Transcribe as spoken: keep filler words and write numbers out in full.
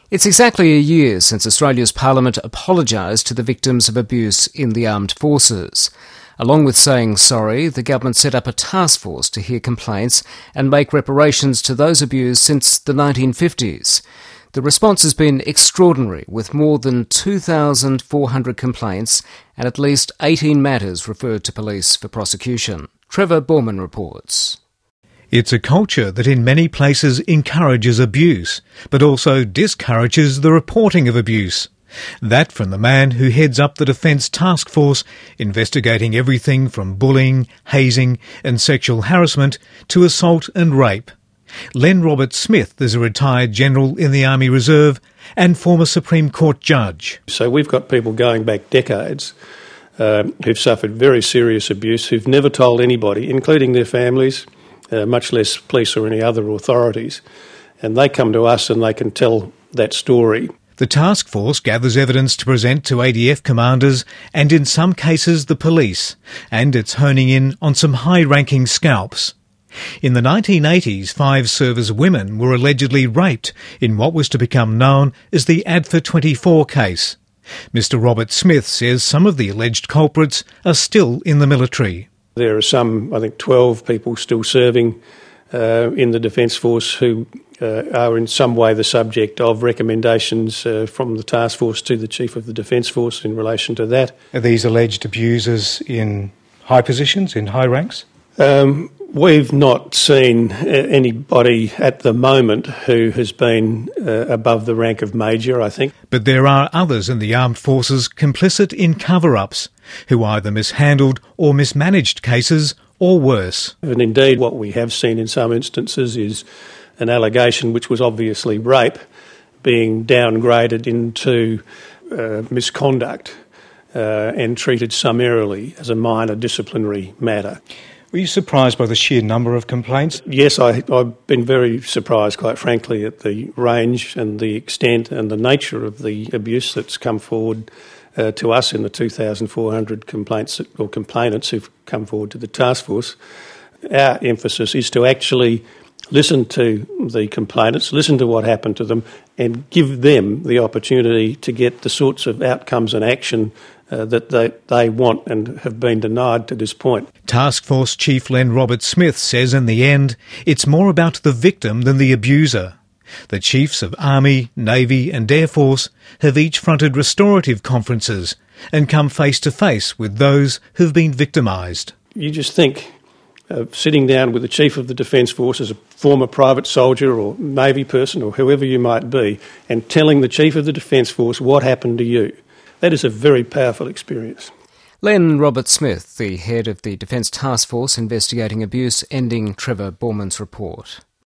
It's exactly a year since Australia's Parliament apologised to the victims of abuse in the armed forces. Along with saying sorry, the government set up a task force to hear complaints and make reparations to those abused since the nineteen fifties. The response has been extraordinary, with more than two thousand four hundred complaints and at least eighteen matters referred to police for prosecution. Trevor Borman reports. It's a culture that in many places encourages abuse, but also discourages the reporting of abuse. That from the man who heads up the Defence Task Force, investigating everything from bullying, hazing and sexual harassment to assault and rape. Len Robert-Smith is a retired general in the Army Reserve and former Supreme Court judge. So we've got people going back decades uh, who've suffered very serious abuse, who've never told anybody, including their families, Uh, much less police or any other authorities, and they come to us and they can tell that story. The task force gathers evidence to present to A D F commanders and in some cases the police, and it's honing in on some high-ranking scalps. In the nineteen eighties, five service women were allegedly raped in what was to become known as the Adfa twenty-four case. Mister Robert-Smith says some of the alleged culprits are still in the military. There are some, I think, twelve people still serving uh, in the Defence Force who uh, are in some way the subject of recommendations uh, from the task force to the Chief of the Defence Force in relation to that. Are these alleged abusers in high positions, in high ranks? Um, we've not seen anybody at the moment who has been uh, above the rank of major, I think. But there are others in the armed forces complicit in cover-ups, who either mishandled or mismanaged cases or worse. And indeed what we have seen in some instances is an allegation which was obviously rape being downgraded into uh, misconduct uh, and treated summarily as a minor disciplinary matter. Were you surprised by the sheer number of complaints? Yes, I, I've been very surprised, quite frankly, at the range and the extent and the nature of the abuse that's come forward uh, to us in the two thousand four hundred complaints or complainants who've come forward to the task force. Our emphasis is to actually listen to the complainants, listen to what happened to them, and give them the opportunity to get the sorts of outcomes and action Uh, that they, they want and have been denied to this point. Task Force Chief Len Robert-Smith says in the end, it's more about the victim than the abuser. The chiefs of Army, Navy and Air Force have each fronted restorative conferences and come face to face with those who've been victimised. You just think of sitting down with the Chief of the Defence Force as a former private soldier or Navy person or whoever you might be and telling the Chief of the Defence Force what happened to you. That is a very powerful experience. Len Robert-Smith, the head of the Defence Task Force investigating abuse, ending Trevor Borman's report.